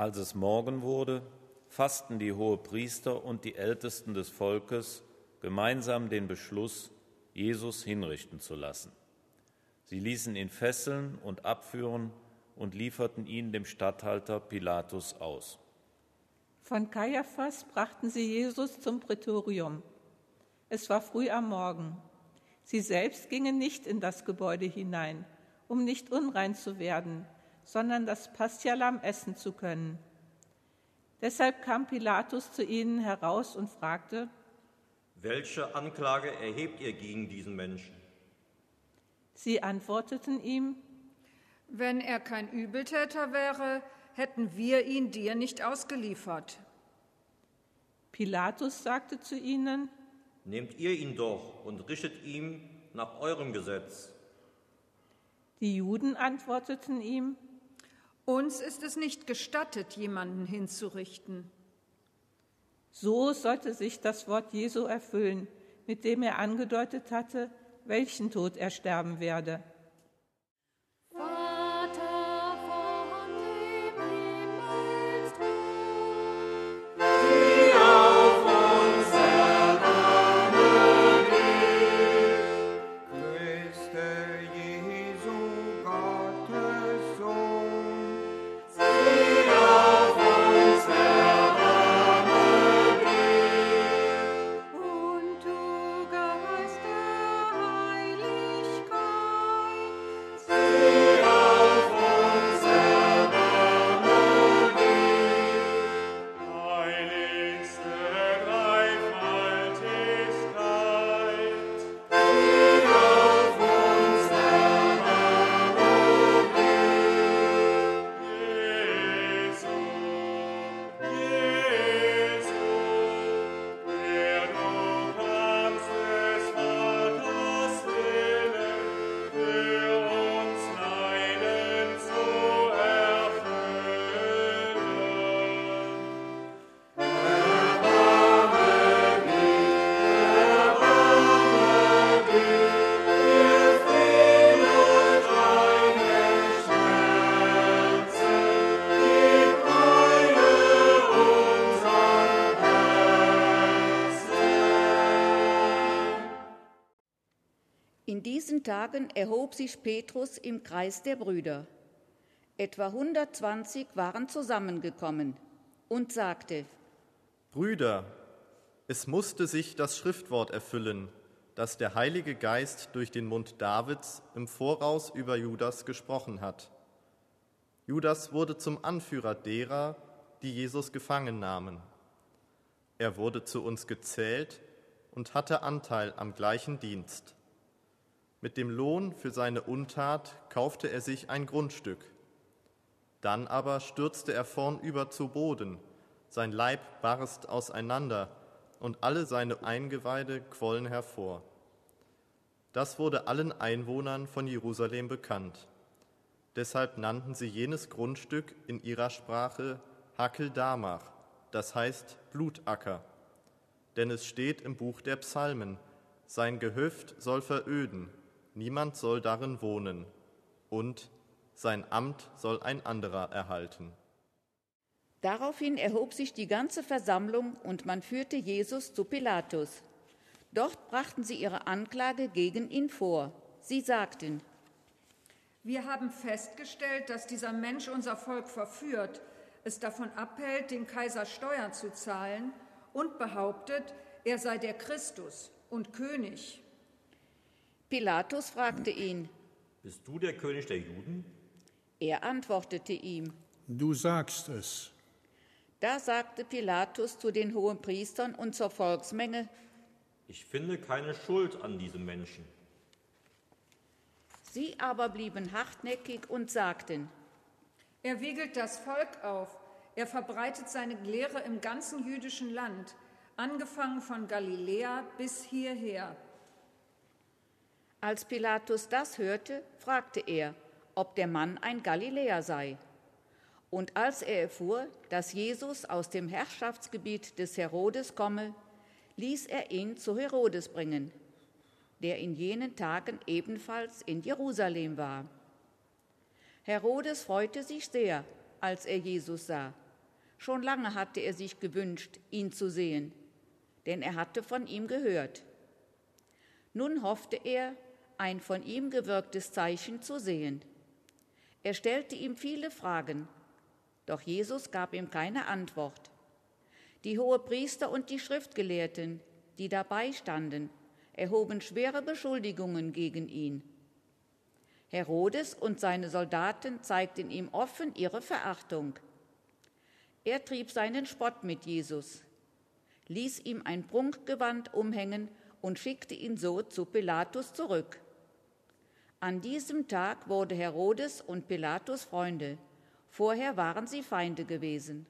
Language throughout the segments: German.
Als es Morgen wurde, fassten die Hohepriester und die Ältesten des Volkes gemeinsam den Beschluss, Jesus hinrichten zu lassen. Sie ließen ihn fesseln und abführen und lieferten ihn dem Statthalter Pilatus aus. Von Kaiaphas brachten sie Jesus zum Prätorium. Es war früh am Morgen. Sie selbst gingen nicht in das Gebäude hinein, um nicht unrein zu werden, sondern das Paschalamm essen zu können. Deshalb kam Pilatus zu ihnen heraus und fragte: Welche Anklage erhebt ihr gegen diesen Menschen? Sie antworteten ihm: Wenn er kein Übeltäter wäre, hätten wir ihn dir nicht ausgeliefert. Pilatus sagte zu ihnen: Nehmt ihr ihn doch und richtet ihm nach eurem Gesetz. Die Juden antworteten ihm: Uns ist es nicht gestattet, jemanden hinzurichten. So sollte sich das Wort Jesu erfüllen, mit dem er angedeutet hatte, welchen Tod er sterben werde. In diesen Tagen erhob sich Petrus im Kreis der Brüder. Etwa 120 waren zusammengekommen und sagte: Brüder, es musste sich das Schriftwort erfüllen, das der Heilige Geist durch den Mund Davids im Voraus über Judas gesprochen hat. Judas wurde zum Anführer derer, die Jesus gefangen nahmen. Er wurde zu uns gezählt und hatte Anteil am gleichen Dienst. Mit dem Lohn für seine Untat kaufte er sich ein Grundstück. Dann aber stürzte er vornüber zu Boden, sein Leib barst auseinander und alle seine Eingeweide quollen hervor. Das wurde allen Einwohnern von Jerusalem bekannt. Deshalb nannten sie jenes Grundstück in ihrer Sprache Hakeldamach, das heißt Blutacker. Denn es steht im Buch der Psalmen: Sein Gehöft soll veröden, niemand soll darin wohnen, und sein Amt soll ein anderer erhalten. Daraufhin erhob sich die ganze Versammlung und man führte Jesus zu Pilatus. Dort brachten sie ihre Anklage gegen ihn vor. Sie sagten: Wir haben festgestellt, dass dieser Mensch unser Volk verführt, es davon abhält, dem Kaiser Steuern zu zahlen und behauptet, er sei der Christus und König. Pilatus fragte ihn: Bist du der König der Juden? Er antwortete ihm: Du sagst es. Da sagte Pilatus zu den Hohenpriestern und zur Volksmenge: Ich finde keine Schuld an diesem Menschen. Sie aber blieben hartnäckig und sagten: Er wiegelt das Volk auf, er verbreitet seine Lehre im ganzen jüdischen Land, angefangen von Galiläa bis hierher. Als Pilatus das hörte, fragte er, ob der Mann ein Galiläer sei. Und als er erfuhr, dass Jesus aus dem Herrschaftsgebiet des Herodes komme, ließ er ihn zu Herodes bringen, der in jenen Tagen ebenfalls in Jerusalem war. Herodes freute sich sehr, als er Jesus sah, Schon lange hatte er sich gewünscht, ihn zu sehen, denn er hatte von ihm gehört. Nun hoffte er, ein von ihm gewirktes Zeichen zu sehen. Er stellte ihm viele Fragen, doch Jesus gab ihm keine Antwort. Die Hohepriester und die Schriftgelehrten, die dabei standen, erhoben schwere Beschuldigungen gegen ihn. Herodes und seine Soldaten zeigten ihm offen ihre Verachtung. Er trieb seinen Spott mit Jesus, ließ ihm ein Prunkgewand umhängen und schickte ihn so zu Pilatus zurück. An diesem Tag wurde Herodes und Pilatus Freunde. Vorher waren sie Feinde gewesen.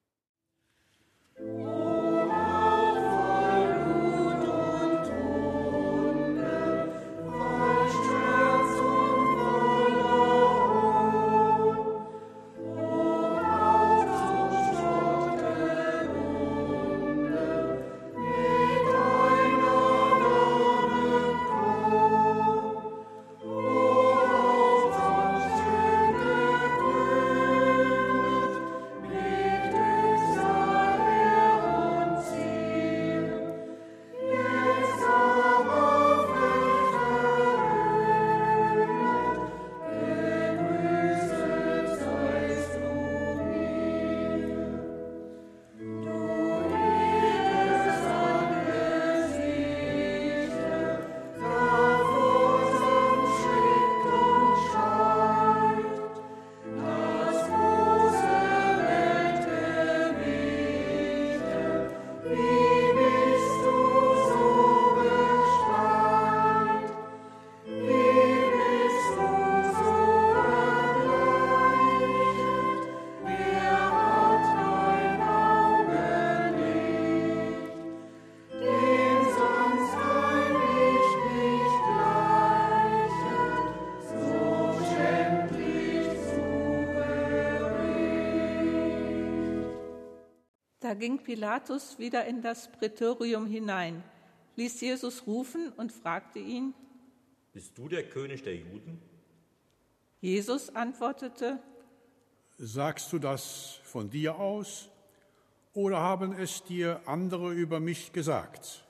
Da ging Pilatus wieder in das Prätorium hinein, ließ Jesus rufen und fragte ihn: Bist du der König der Juden? Jesus antwortete: Sagst du das von dir aus, oder haben es dir andere über mich gesagt?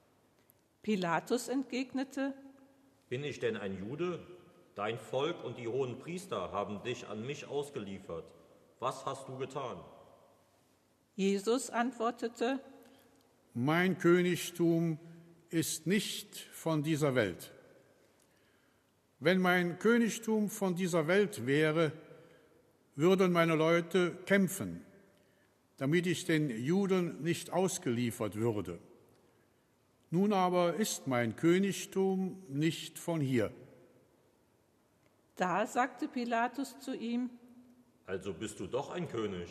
Pilatus entgegnete: Bin ich denn ein Jude? Dein Volk und die hohen Priester haben dich an mich ausgeliefert. Was hast du getan? Jesus antwortete: Mein Königtum ist nicht von dieser Welt. Wenn mein Königtum von dieser Welt wäre, würden meine Leute kämpfen, damit ich den Juden nicht ausgeliefert würde. Nun aber ist mein Königtum nicht von hier. Da sagte Pilatus zu ihm: Also bist du doch ein König.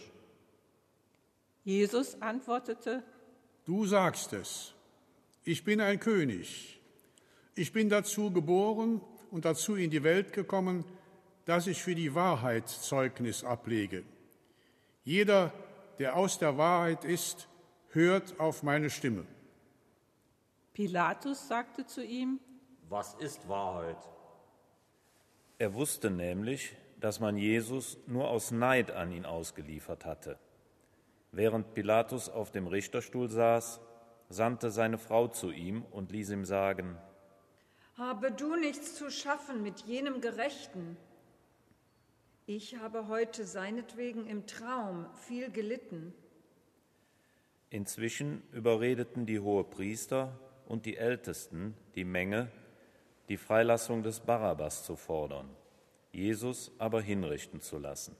Jesus antwortete: Du sagst es, ich bin ein König. Ich bin dazu geboren und dazu in die Welt gekommen, dass ich für die Wahrheit Zeugnis ablege. Jeder, der aus der Wahrheit ist, hört auf meine Stimme. Pilatus sagte zu ihm: Was ist Wahrheit? Er wusste nämlich, dass man Jesus nur aus Neid an ihn ausgeliefert hatte. Während Pilatus auf dem Richterstuhl saß, sandte seine Frau zu ihm und ließ ihm sagen: Habe du nichts zu schaffen mit jenem Gerechten? Ich habe heute seinetwegen im Traum viel gelitten. Inzwischen überredeten die Hohepriester und die Ältesten die Menge, die Freilassung des Barabbas zu fordern, Jesus aber hinrichten zu lassen.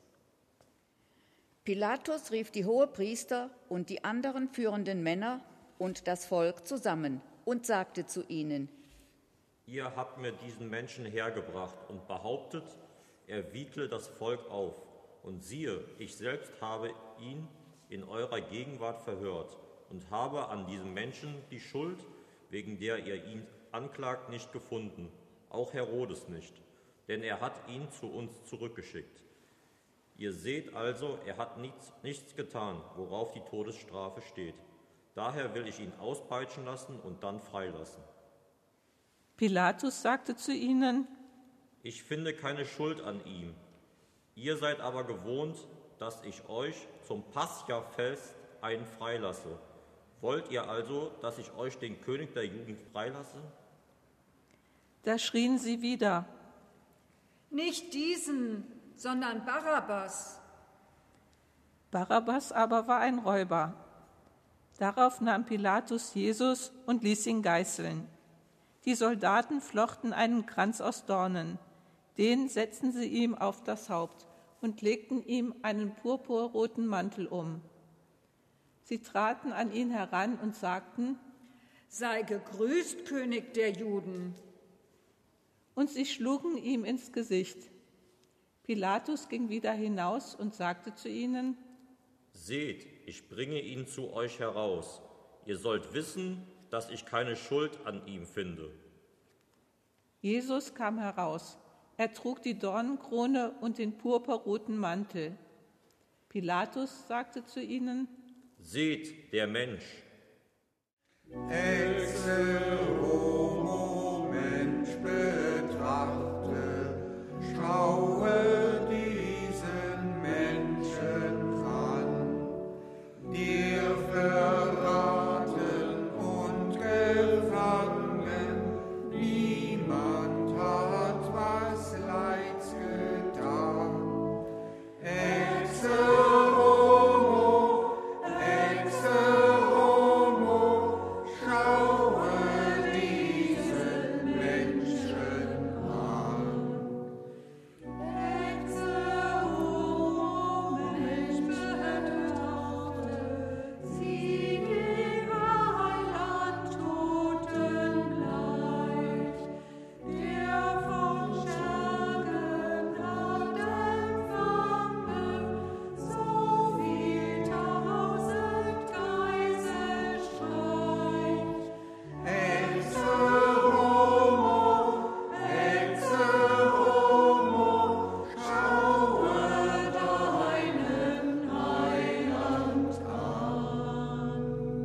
Pilatus rief die Hohepriester und die anderen führenden Männer und das Volk zusammen und sagte zu ihnen: Ihr habt mir diesen Menschen hergebracht und behauptet, er wiegle das Volk auf. Und siehe, ich selbst habe ihn in eurer Gegenwart verhört und habe an diesem Menschen die Schuld, wegen der ihr ihn anklagt, nicht gefunden, auch Herodes nicht, denn er hat ihn zu uns zurückgeschickt. Ihr seht also, er hat nichts getan, worauf die Todesstrafe steht. Daher will ich ihn auspeitschen lassen und dann freilassen. Pilatus sagte zu ihnen: Ich finde keine Schuld an ihm. Ihr seid aber gewohnt, dass ich euch zum Paschafest einen freilasse. Wollt ihr also, dass ich euch den König der Juden freilasse? Da schrien sie wieder: Nicht diesen, sondern Barabbas. Barabbas aber war ein Räuber. Darauf nahm Pilatus Jesus und ließ ihn geißeln. Die Soldaten flochten einen Kranz aus Dornen. Den setzten sie ihm auf das Haupt und legten ihm einen purpurroten Mantel um. Sie traten an ihn heran und sagten: Sei gegrüßt, König der Juden. Und sie schlugen ihm ins Gesicht. Pilatus ging wieder hinaus und sagte zu ihnen: Seht, ich bringe ihn zu euch heraus. Ihr sollt wissen, dass ich keine Schuld an ihm finde. Jesus kam heraus. Er trug die Dornenkrone und den purpurroten Mantel. Pilatus sagte zu ihnen: Seht, der Mensch. Exe homo Mensch betrachte, schaue diesen Menschen an, dir verraten und gefangen, niemand hat was Leids getan. Exe homo, schaue diesen Menschen an. Exe homo Mensch betrachte, sieh den Heiland Totenleid, der von Schergen hat empfangen, so viel 1000 Geiselstreich. Exe homo, schaue deinen Heiland an.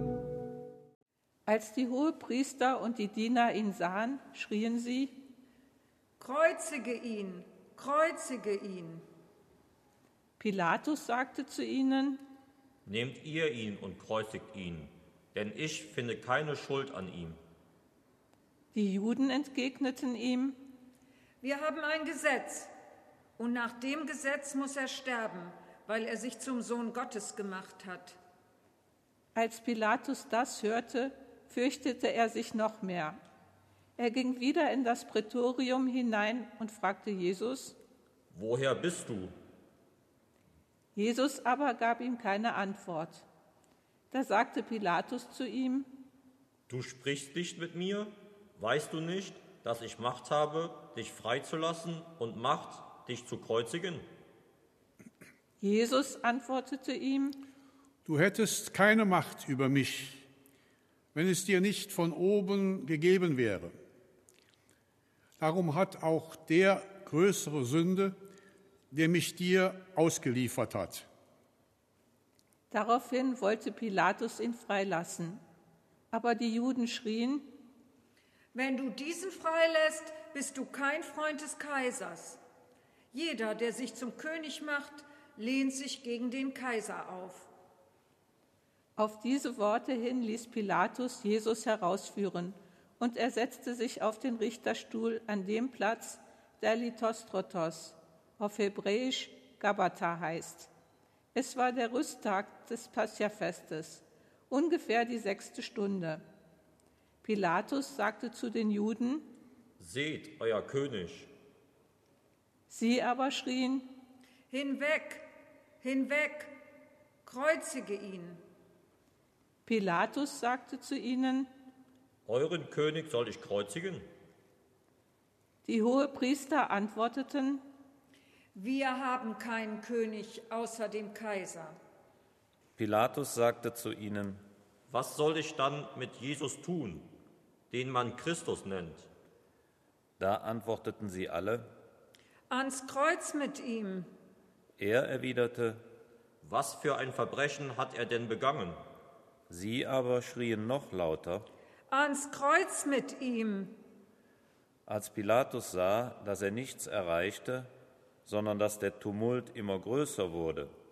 Als die Hohepriester und die Diener ihn sahen, schrien sie: Kreuzige ihn, kreuzige ihn. Pilatus sagte zu ihnen: Nehmt ihr ihn und kreuzigt ihn, denn ich finde keine Schuld an ihm. Die Juden entgegneten ihm: Wir haben ein Gesetz, und nach dem Gesetz muss er sterben, weil er sich zum Sohn Gottes gemacht hat. Als Pilatus das hörte, fürchtete er sich noch mehr. Er ging wieder in das Prätorium hinein und fragte Jesus. Woher bist du? Jesus aber gab ihm keine Antwort. Da sagte Pilatus zu ihm: Du sprichst nicht mit mir? Weißt du nicht, dass ich Macht habe, dich freizulassen und Macht, dich zu kreuzigen? Jesus antwortete ihm: Du hättest keine Macht über mich, wenn es dir nicht von oben gegeben wäre. Darum hat auch der größere Sünde, der mich dir ausgeliefert hat. Daraufhin wollte Pilatus ihn freilassen. Aber die Juden schrien: Wenn du diesen freilässt, bist du kein Freund des Kaisers. Jeder, der sich zum König macht, lehnt sich gegen den Kaiser auf. Auf diese Worte hin ließ Pilatus Jesus herausführen, und er setzte sich auf den Richterstuhl an dem Platz, der Lithostrotos, auf Hebräisch Gabbatha heißt. Es war der Rüsttag des Paschafestes, ungefähr die 6. Stunde. Pilatus sagte zu den Juden: Seht, euer König. Sie aber schrien: Hinweg, hinweg, kreuzige ihn. Pilatus sagte zu ihnen: Euren König soll ich kreuzigen? Die Hohepriester antworteten: Wir haben keinen König außer dem Kaiser. Pilatus sagte zu ihnen: Was soll ich dann mit Jesus tun, den man Christus nennt? Da antworteten sie alle: Ans Kreuz mit ihm. Er erwiderte: Was für ein Verbrechen hat er denn begangen? Sie aber schrien noch lauter. Ans Kreuz mit ihm. Als Pilatus sah, dass er nichts erreichte, sondern dass der Tumult immer größer wurde,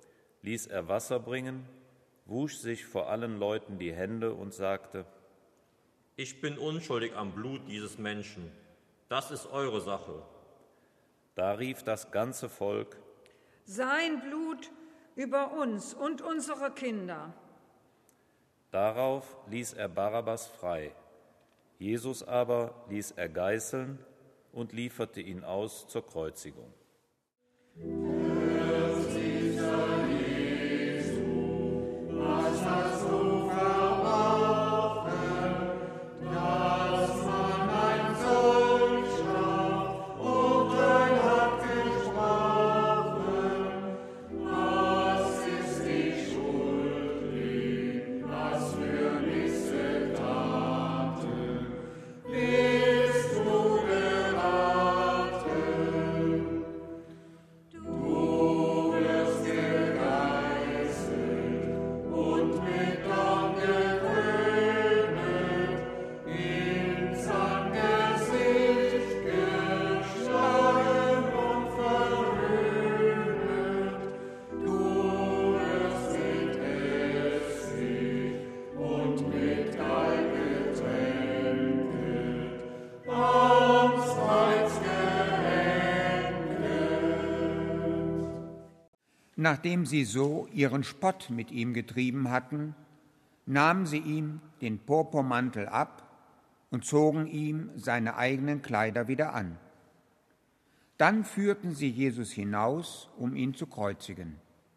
ließ er Wasser bringen, wusch sich vor allen Leuten die Hände und sagte: Ich bin unschuldig am Blut dieses Menschen. Das ist eure Sache. Da rief das ganze Volk: Sein Blut über uns und unsere Kinder. Darauf ließ er Barabbas frei. Jesus aber ließ er geißeln und lieferte ihn aus zur Kreuzigung. Nachdem sie so ihren Spott mit ihm getrieben hatten, nahmen sie ihm den Purpurmantel ab und zogen ihm seine eigenen Kleider wieder an. Dann führten sie Jesus hinaus, um ihn zu kreuzigen.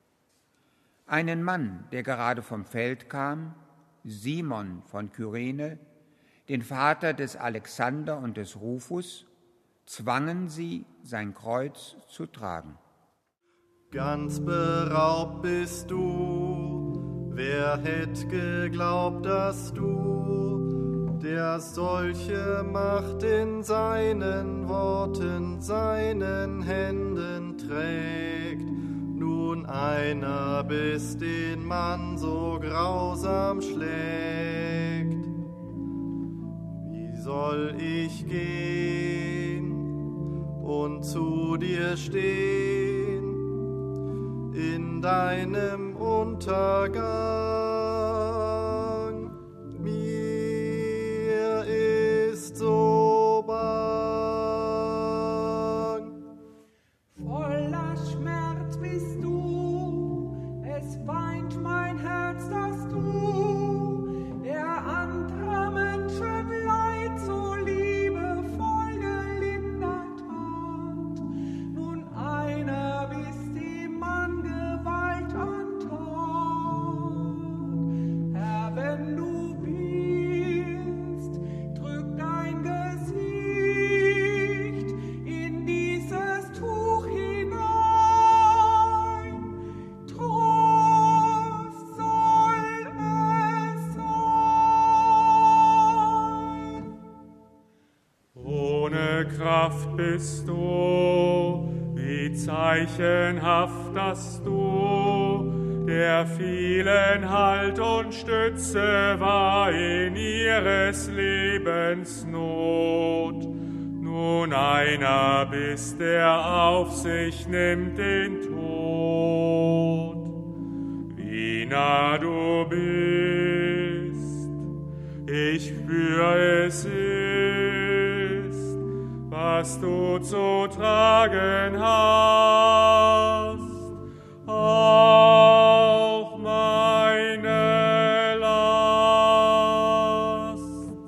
Einen Mann, der gerade vom Feld kam, Simon von Kyrene, den Vater des Alexander und des Rufus, zwangen sie, sein Kreuz zu tragen. Ganz beraubt bist du, wer hätt geglaubt, dass du, der solche Macht in seinen Worten, seinen Händen trägt, nun einer bist, den man so grausam schlägt. Wie soll ich gehen und zu dir stehen in deinem Untergang? Mir ist so bang. Voller Schmerz bist du, es weint mein Herz, dass du, der anderer Menschen Leid so liebevoll gelindert hat, nun einer bist, dem man Gewalt antat. Herr, wenn du bist, drück dein Gesicht in dieses Tuch hinein. Trost soll es sein. Ohne Kraft bist du, wie zeichenhaft, dass du, der vielen Halt und Stütze war in ihres Lebens Not, nun einer bist, der auf sich nimmt den Tod. Wie nah du bist, ich spür es ist, was du zu tragen hast, auch meine Last.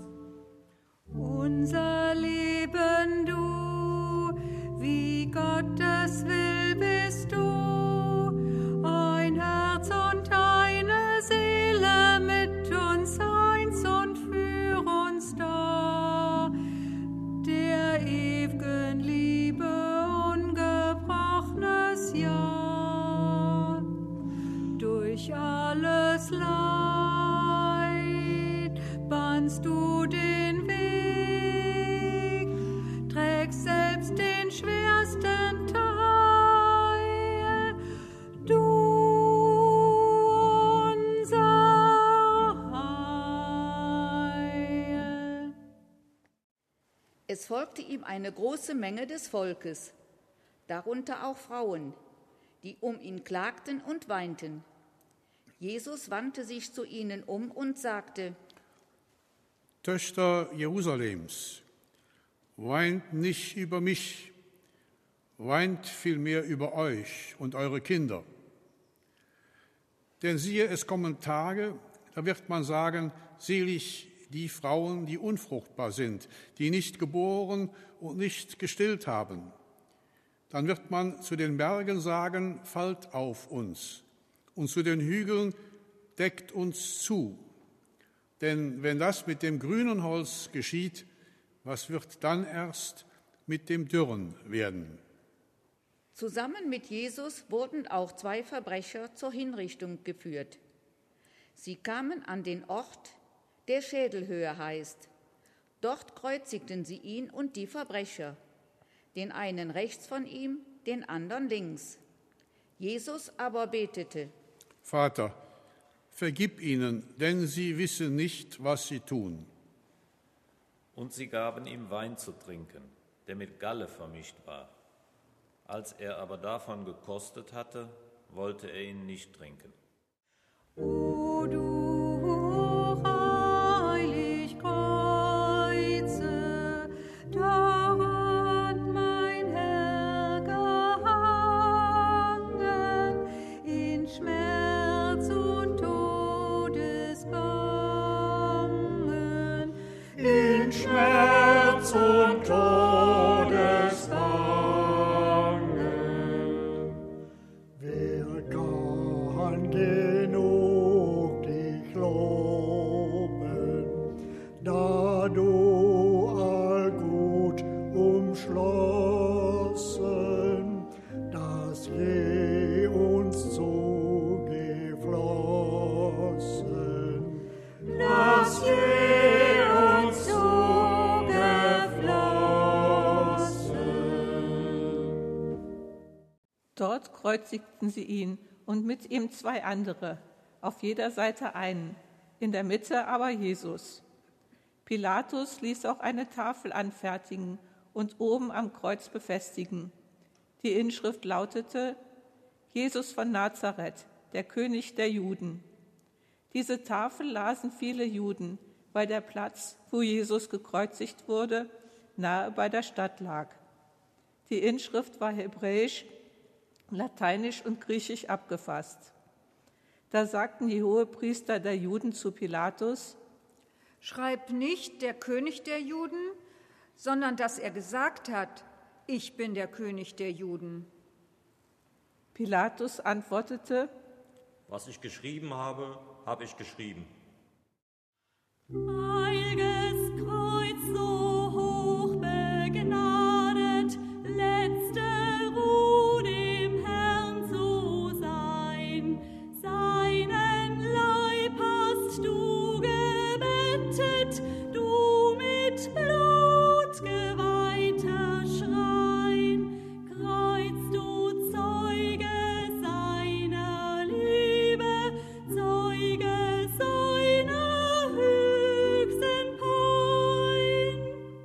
Unser Leben du, wie Gottes will bist du, ein Herz und eine Seele mit uns eins und für uns da, der ewigen Liebe ungebrochenes Ja. Durch alles Leid bahnst du den Weg, trägst selbst den schwersten Teil, du unser Heil. Es folgte ihm eine große Menge des Volkes, darunter auch Frauen, die um ihn klagten und weinten. Jesus wandte sich zu ihnen um und sagte: Töchter Jerusalems, weint nicht über mich, weint vielmehr über euch und eure Kinder. Denn siehe, es kommen Tage, da wird man sagen, selig die Frauen, die unfruchtbar sind, die nicht geboren und nicht gestillt haben. Dann wird man zu den Bergen sagen, fallt auf uns, und zu den Hügeln, deckt uns zu. Denn wenn das mit dem grünen Holz geschieht, was wird dann erst mit dem Dürren werden? Zusammen mit Jesus wurden auch 2 Verbrecher zur Hinrichtung geführt. Sie kamen an den Ort, der Schädelhöhe heißt. Dort kreuzigten sie ihn und die Verbrecher, den einen rechts von ihm, den anderen links. Jesus aber betete: Vater, vergib ihnen, denn sie wissen nicht, was sie tun. Und sie gaben ihm Wein zu trinken, der mit Galle vermischt war. Als er aber davon gekostet hatte, wollte er ihn nicht trinken. O du heilig Kreuze, daran mein Herr gehangen, in Schmerz und Todesbangen, in Schmerz und Todesbangen. Wer kann genug dich loben, da du allgut umschlossen, das je uns zugeflossen, Das je uns zugeflossen. Dort kreuzigten sie ihn und mit ihm 2 andere, auf jeder Seite einen, in der Mitte aber Jesus. Pilatus ließ auch eine Tafel anfertigen und oben am Kreuz befestigen. Die Inschrift lautete: Jesus von Nazareth, der König der Juden. Diese Tafel lasen viele Juden, weil der Platz, wo Jesus gekreuzigt wurde, nahe bei der Stadt lag. Die Inschrift war hebräisch, lateinisch und griechisch abgefasst. Da sagten die Hohepriester der Juden zu Pilatus: Schreib nicht der König der Juden, sondern dass er gesagt hat: Ich bin der König der Juden. Pilatus antwortete: Was ich geschrieben habe, habe ich geschrieben. Heiliges Kreuz, so hoch begnadet, letzte Ruhe dem Herrn zu sein. Seinen Leib hast du gebettet, du mit Blut geweihter Schrein. Kreuz, du Zeuge seiner Liebe, Zeuge seiner höchsten Pein.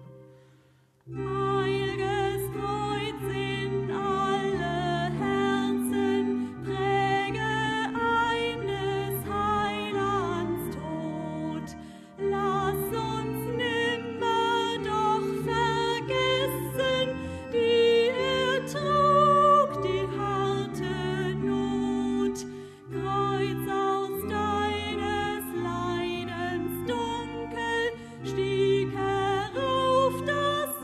Heiliges Kreuz in alle Herzen, präge eines Heilands Tod. Lass uns nimmer doch vergessen, die trug die harte Not. Kreuz, aus deines Leidens Dunkel stieg herauf das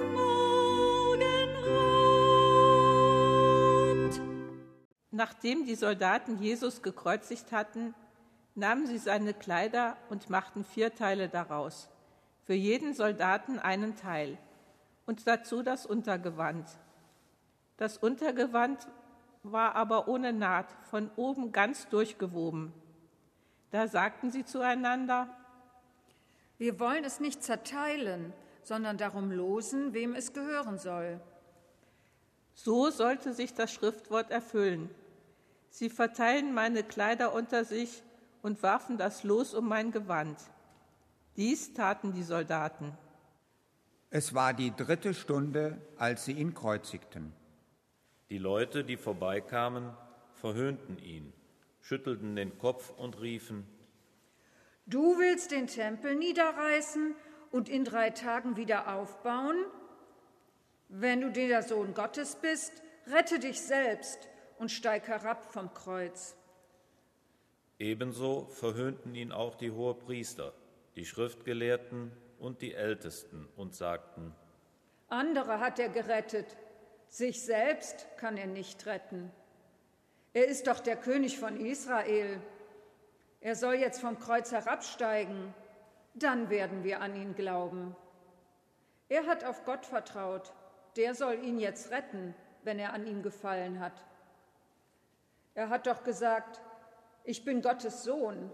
Morgenrot. Nachdem die Soldaten Jesus gekreuzigt hatten, nahmen sie seine Kleider und machten 4 Teile daraus, für jeden Soldaten einen Teil, und dazu das Untergewand. Das Untergewand war aber ohne Naht, von oben ganz durchgewoben. Da sagten sie zueinander: Wir wollen es nicht zerteilen, sondern darum losen, wem es gehören soll. So sollte sich das Schriftwort erfüllen. Sie verteilen meine Kleider unter sich und warfen das Los um mein Gewand. Dies taten die Soldaten. Es war die 3. Stunde, als sie ihn kreuzigten. Die Leute, die vorbeikamen, verhöhnten ihn, schüttelten den Kopf und riefen: Du willst den Tempel niederreißen und in 3 Tagen wieder aufbauen? Wenn du der Sohn Gottes bist, rette dich selbst und steig herab vom Kreuz. Ebenso verhöhnten ihn auch die Hohepriester, die Schriftgelehrten und die Ältesten und sagten: Andere hat er gerettet, sich selbst kann er nicht retten. Er ist doch der König von Israel. Er soll jetzt vom Kreuz herabsteigen, dann werden wir an ihn glauben. Er hat auf Gott vertraut, der soll ihn jetzt retten, wenn er an ihm gefallen hat. Er hat doch gesagt: Ich bin Gottes Sohn.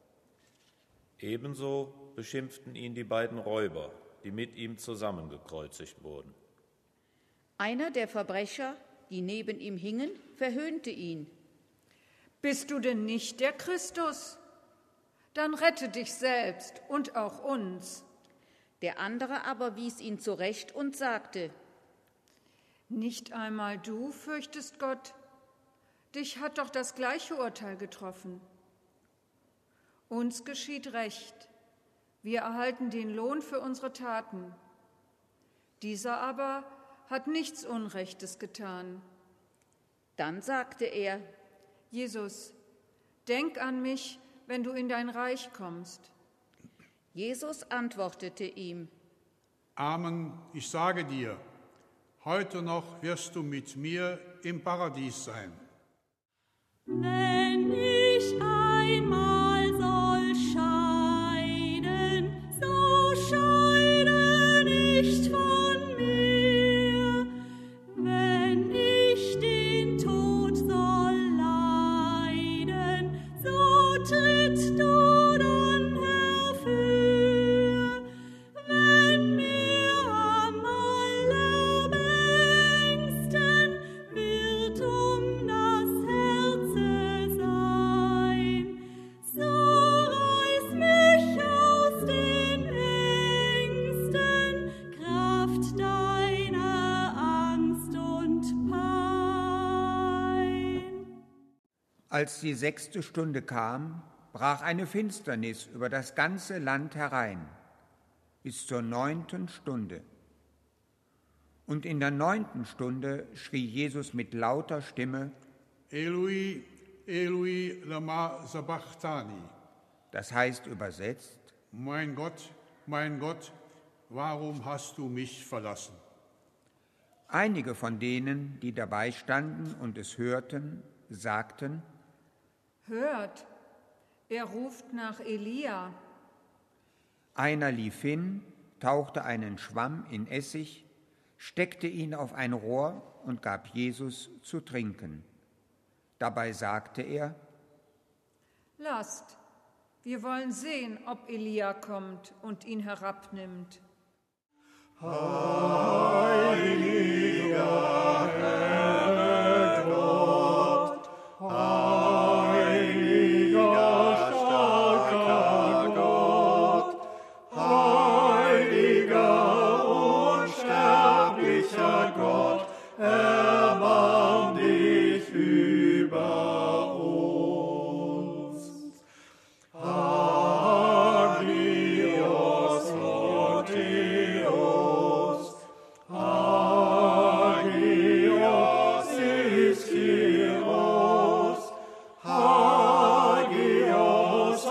Ebenso beschimpften ihn die beiden Räuber, die mit ihm zusammengekreuzigt wurden. Einer der Verbrecher, die neben ihm hingen, verhöhnte ihn. Bist du denn nicht der Christus? Dann rette dich selbst und auch uns. Der andere aber wies ihn zurecht und sagte: Nicht einmal du fürchtest Gott? Dich hat doch das gleiche Urteil getroffen. Uns geschieht Recht. Wir erhalten den Lohn für unsere Taten. Dieser aber hat nichts Unrechtes getan. Dann sagte er: Jesus, denk an mich, wenn du in dein Reich kommst. Jesus antwortete ihm: Amen, ich sage dir, heute noch wirst du mit mir im Paradies sein. Wenn ich einmal soll scheiden, so scheide nicht von mir. Wenn ich den Tod soll leiden, so tritt du dann herfür. Wenn mir am allerbängsten wird um das Herze sein, so reiß mich aus den Ängsten, Kraft deiner Angst und Pein. Als die 6. Stunde kam, brach eine Finsternis über das ganze Land herein, bis zur 9. Stunde. Und in der 9. Stunde schrie Jesus mit lauter Stimme: Eloi, Eloi, lama sabachthani. Das heißt übersetzt: Mein Gott, warum hast du mich verlassen? Einige von denen, die dabei standen und es hörten, sagten: Hört, er ruft nach Elia. Einer lief hin, tauchte einen Schwamm in Essig, steckte ihn auf ein Rohr und gab Jesus zu trinken. Dabei sagte er: Lasst, wir wollen sehen, ob Elia kommt und ihn herabnimmt. Heiliger Herr Gott, heiliger starker Gott, heiliger unsterblicher Gott, erbarm dich über uns. Agios Otheos, Agios Ischyros, Agios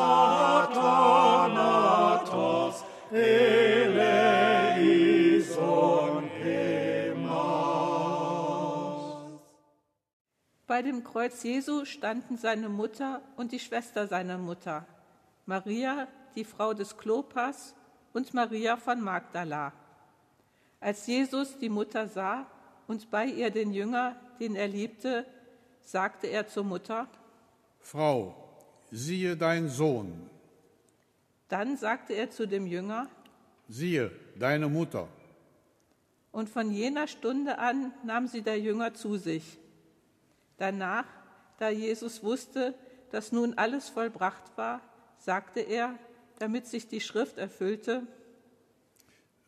Athanatos, eleison hemas. Bei dem Kreuz Jesu standen seine Mutter und die Schwester seiner Mutter, Maria, die Frau des Klopas, und Maria von Magdala. Als Jesus die Mutter sah und bei ihr den Jünger, den er liebte, sagte er zur Mutter: Frau, siehe dein Sohn. Dann sagte er zu dem Jünger: Siehe deine Mutter. Und von jener Stunde an nahm sie der Jünger zu sich. Danach, da Jesus wusste, dass nun alles vollbracht war, sagte er, damit sich die Schrift erfüllte: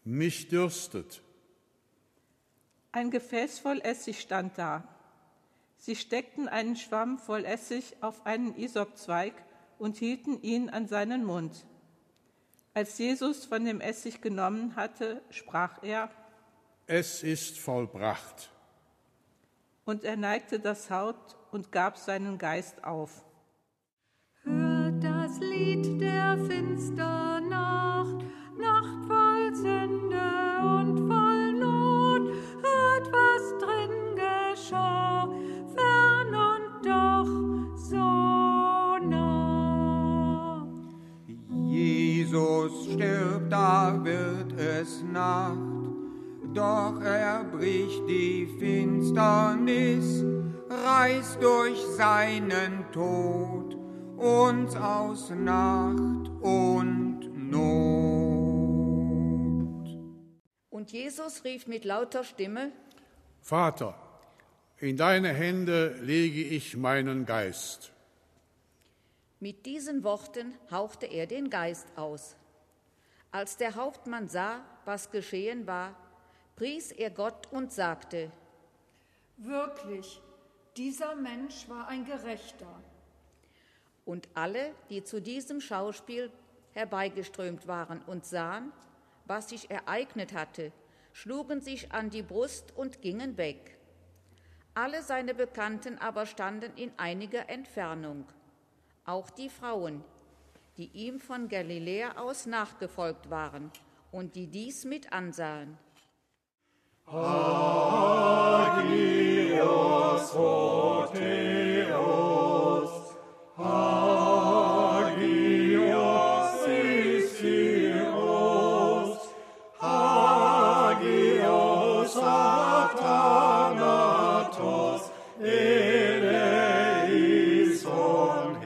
Mich dürstet. Ein Gefäß voll Essig stand da. Sie steckten einen Schwamm voll Essig auf einen Isopzweig und hielten ihn an seinen Mund. Als Jesus von dem Essig genommen hatte, sprach er: Es ist vollbracht. Und er neigte das Haupt und gab seinen Geist auf. Hört das Lied der finstern Nacht, Nacht voll Sünde und voll Not. Hört, was drin geschah, fern und doch so nah. Jesus stirbt, da wird es Nacht, doch er bricht die Finsternis, reißt durch seinen Tod uns aus Nacht und Not. Und Jesus rief mit lauter Stimme: Vater, in deine Hände lege ich meinen Geist. Mit diesen Worten hauchte er den Geist aus. Als der Hauptmann sah, was geschehen war, pries er Gott und sagte: Wirklich, dieser Mensch war ein Gerechter. Und alle, die zu diesem Schauspiel herbeigeströmt waren und sahen, was sich ereignet hatte, schlugen sich an die Brust und gingen weg. Alle seine Bekannten aber standen in einiger Entfernung, auch die Frauen, die ihm von Galiläa aus nachgefolgt waren und die dies mit ansahen. Hagios Hotheos, Hagios Isios, Hagios Athanatos, eleison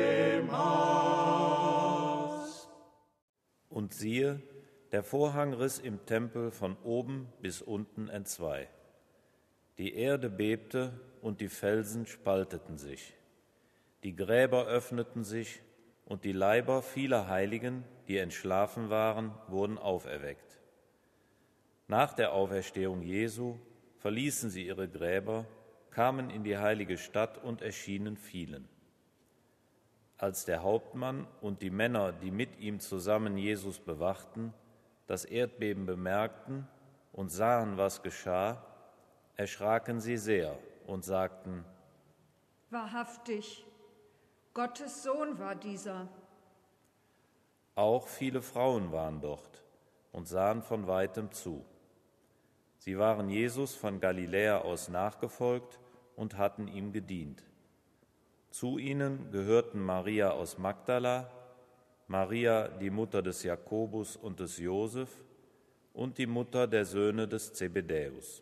hemas. Und siehe, der Vorhang riss im Tempel von oben bis unten entzwei. Die Erde bebte und die Felsen spalteten sich. Die Gräber öffneten sich und die Leiber vieler Heiligen, die entschlafen waren, wurden auferweckt. Nach der Auferstehung Jesu verließen sie ihre Gräber, kamen in die heilige Stadt und erschienen vielen. Als der Hauptmann und die Männer, die mit ihm zusammen Jesus bewachten, das Erdbeben bemerkten und sahen, was geschah, erschraken sie sehr und sagten: Wahrhaftig, Gottes Sohn war dieser. Auch viele Frauen waren dort und sahen von weitem zu. Sie waren Jesus von Galiläa aus nachgefolgt und hatten ihm gedient. Zu ihnen gehörten Maria aus Magdala, Maria, die Mutter des Jakobus und des Josef, und die Mutter der Söhne des Zebedäus.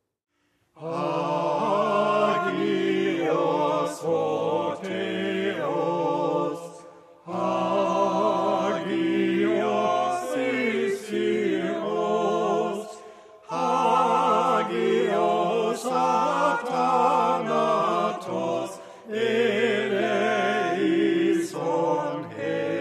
Hagios Hotheos, Hagios Isios, Hagios Athanatos, eleison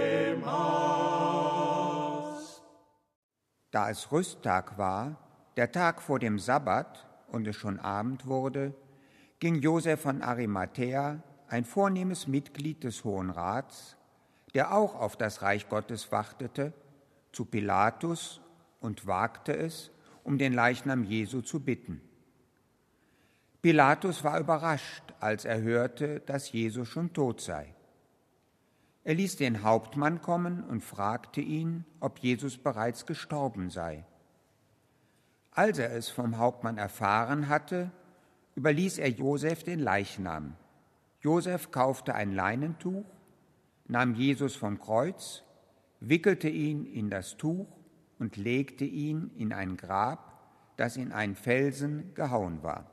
hemas. Da es Rüsttag war, der Tag vor dem Sabbat, und es schon Abend wurde, ging Josef von Arimathäa, ein vornehmes Mitglied des Hohen Rats, der auch auf das Reich Gottes wartete, zu Pilatus und wagte es, um den Leichnam Jesu zu bitten. Pilatus war überrascht, als er hörte, dass Jesus schon tot sei. Er ließ den Hauptmann kommen und fragte ihn, ob Jesus bereits gestorben sei. Als er es vom Hauptmann erfahren hatte, überließ er Josef den Leichnam. Josef kaufte ein Leinentuch, nahm Jesus vom Kreuz, wickelte ihn in das Tuch und legte ihn in ein Grab, das in einen Felsen gehauen war.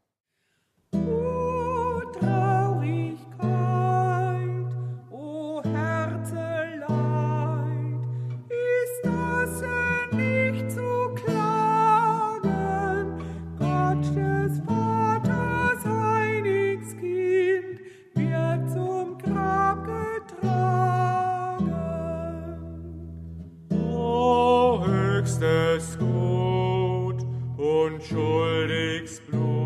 O Traurigkeit, o Herzeleid, ist das nicht zu klagen? Gott des Vaters heiliges Kind wird zum Grab getragen. O höchstes Gut und schuldiges Blut,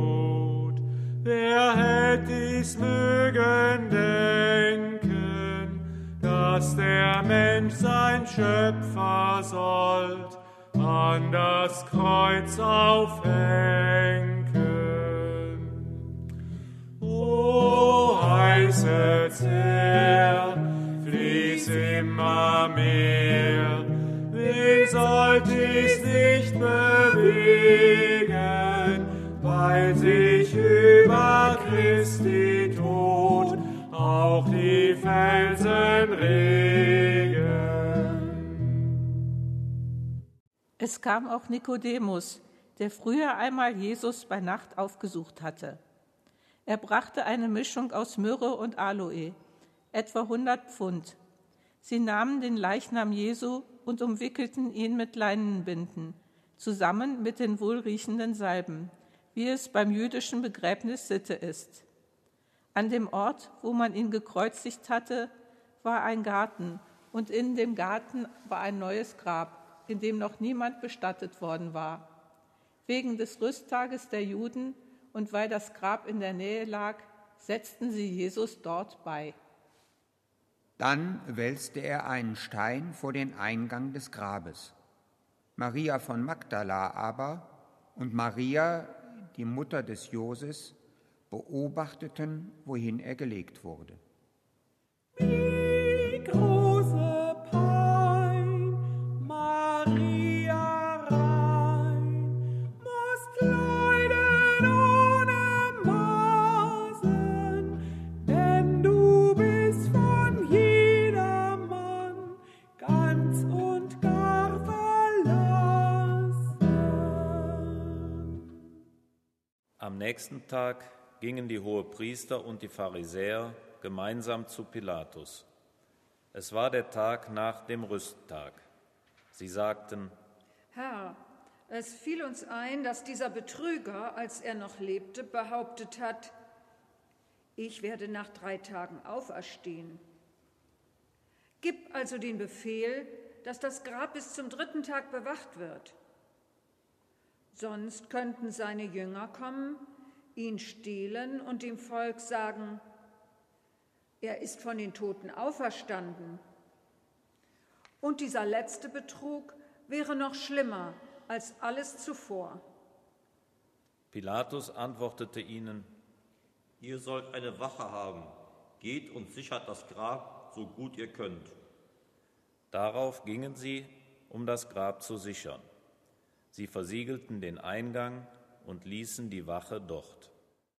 dies mögen denken, dass der Mensch sein Schöpfer sollt an das Kreuz aufhängen. O heißet her, fließ immer mehr, wen sollt dies nicht bewegen, weil sich über Christi Tod auch die Felsen regen. Es kam auch Nikodemus, der früher einmal Jesus bei Nacht aufgesucht hatte. Er brachte eine Mischung aus Myrrhe und Aloe, etwa 100 Pfund. Sie nahmen den Leichnam Jesu und umwickelten ihn mit Leinenbinden, zusammen mit den wohlriechenden Salben, wie es beim jüdischen Begräbnis Sitte ist. An dem Ort, wo man ihn gekreuzigt hatte, war ein Garten, und in dem Garten war ein neues Grab, in dem noch niemand bestattet worden war. Wegen des Rüsttages der Juden und weil das Grab in der Nähe lag, setzten sie Jesus dort bei. Dann wälzte er einen Stein vor den Eingang des Grabes. Maria von Magdala aber und Maria, die Mutter des Joses, beobachteten, wohin er gelegt wurde. Wie große Pein, Maria rein, musst leiden ohne Maßen, denn du bist von jedermann ganz und gar verlassen. Am nächsten Tag gingen die Hohepriester und die Pharisäer gemeinsam zu Pilatus. Es war der Tag nach dem Rüsttag. Sie sagten: Herr, es fiel uns ein, dass dieser Betrüger, als er noch lebte, behauptet hat, ich werde nach 3 Tagen auferstehen. Gib also den Befehl, dass das Grab bis zum 3. Tag bewacht wird. Sonst könnten seine Jünger kommen, ihn stehlen und dem Volk sagen, er ist von den Toten auferstanden. Und dieser letzte Betrug wäre noch schlimmer als alles zuvor. Pilatus antwortete ihnen: Ihr sollt eine Wache haben. Geht und sichert das Grab, so gut ihr könnt. Darauf gingen sie, um das Grab zu sichern. Sie versiegelten den Eingang und ließen die Wache dort.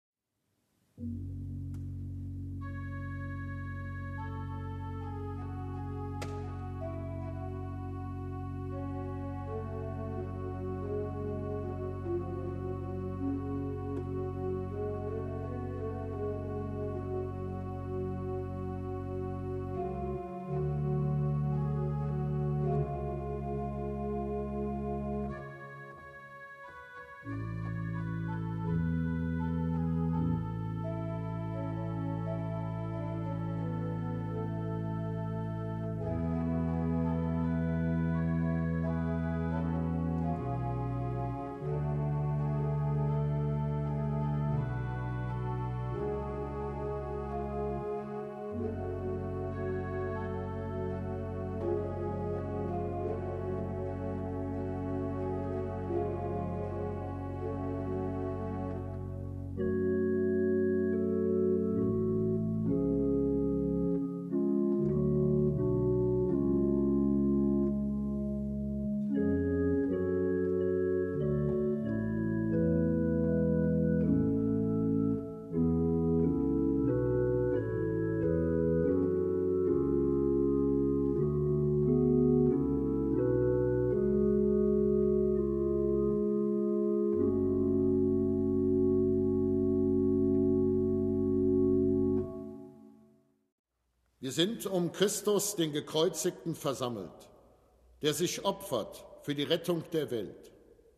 Wir sind um Christus, den Gekreuzigten, versammelt, der sich opfert für die Rettung der Welt.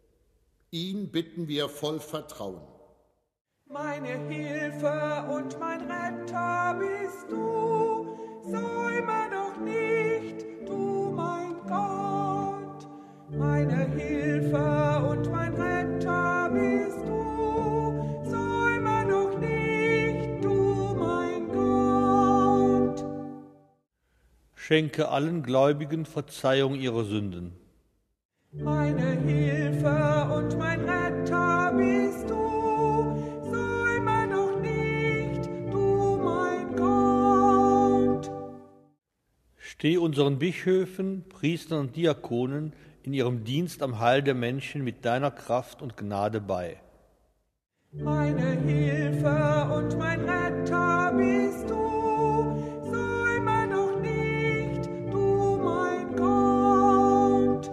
Ihn bitten wir voll Vertrauen. Meine Hilfe und mein Retter bist du, säume doch nicht, du mein Gott. Meine Hilfe und mein Retter bist du, säume doch nicht, du Schenke allen Gläubigen Verzeihung ihrer Sünden. Meine Hilfe und mein Retter bist du, säume doch nicht, du mein Gott. Steh unseren Bischöfen, Priestern und Diakonen in ihrem Dienst am Heil der Menschen mit deiner Kraft und Gnade bei. Meine Hilfe und mein Retter bist du, säume doch nicht, du mein Gott.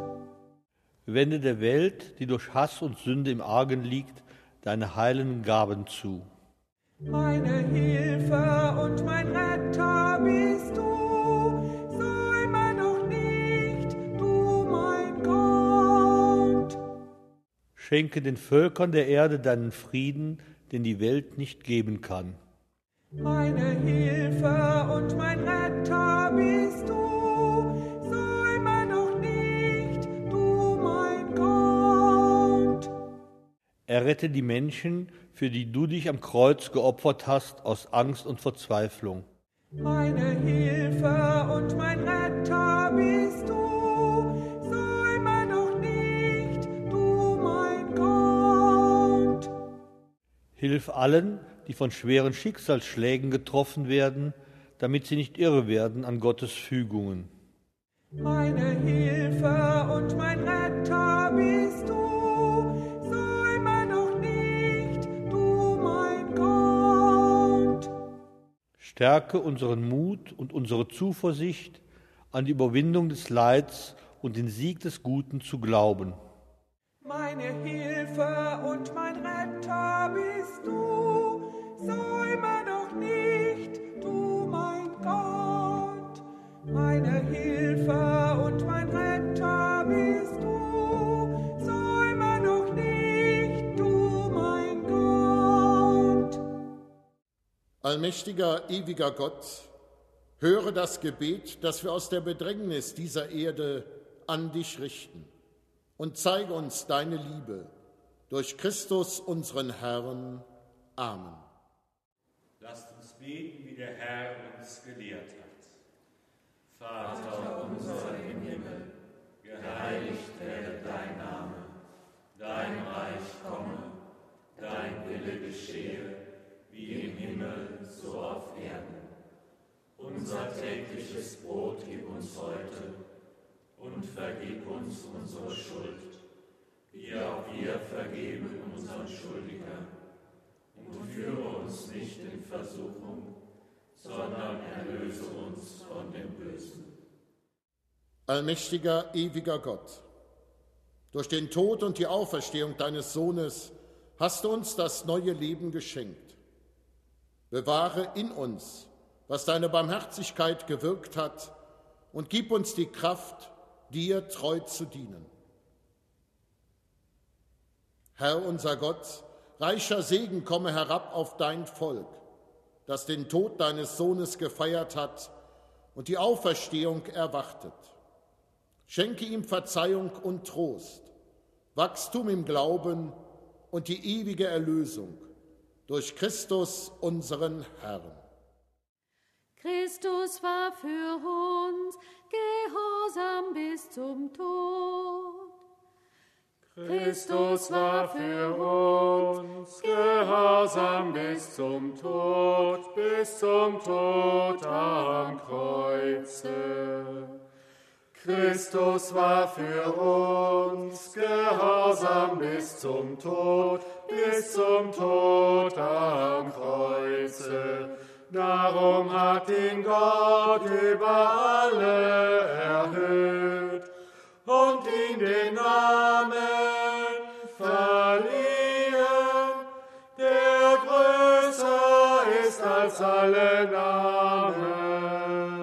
Wende der Welt, die durch Hass und Sünde im Argen liegt, deine heilenden Gaben zu. Meine Hilfe und mein Retter bist du, säume doch nicht, du mein Gott. Schenke den Völkern der Erde deinen Frieden, den die Welt nicht geben kann. Meine Hilfe und mein Retter bist du, säume doch nicht, du mein Gott. Errette die Menschen, für die du dich am Kreuz geopfert hast, aus Angst und Verzweiflung. Meine Hilfe und mein Retter bist du, säume doch nicht, du mein Gott. Hilf allen, die von schweren Schicksalsschlägen getroffen werden, damit sie nicht irre werden an Gottes Fügungen. Meine Hilfe und mein Retter bist du, säume doch nicht, du mein Gott. Stärke unseren Mut und unsere Zuversicht, an die Überwindung des Leids und den Sieg des Guten zu glauben. Meine Hilfe und mein Retter bist du, säume doch nicht, du mein Gott. Meine Hilfe und mein Retter bist du, säume doch nicht, du mein Gott. Allmächtiger, ewiger Gott, höre das Gebet, das wir aus der Bedrängnis dieser Erde an dich richten, und zeige uns deine Liebe durch Christus, unseren Herrn. Amen. Lasst uns beten, wie der Herr uns gelehrt hat. Vater unser im Himmel, geheiligt werde dein Name, dein Reich komme, dein Wille geschehe, wie im Himmel, so auf Erden. Unser tägliches Brot gib uns heute und vergib uns unsere Schuld, wie auch wir vergeben unseren Schuldigern. Und führe uns nicht in Versuchung, sondern erlöse uns von dem Bösen. Allmächtiger, ewiger Gott, durch den Tod und die Auferstehung deines Sohnes hast du uns das neue Leben geschenkt. Bewahre in uns, was deine Barmherzigkeit gewirkt hat, und gib uns die Kraft, dir treu zu dienen. Herr unser Gott, reicher Segen komme herab auf dein Volk, das den Tod deines Sohnes gefeiert hat und die Auferstehung erwartet. Schenke ihm Verzeihung und Trost, Wachstum im Glauben und die ewige Erlösung durch Christus, unseren Herrn. Christus war für uns gehorsam bis zum Tod. Christus war für uns gehorsam bis zum Tod am Kreuze. Christus war für uns gehorsam bis zum Tod am Kreuze. Darum hat ihn Gott über alle erhöht und ihm den Namen verliehen, der größer ist als alle Namen.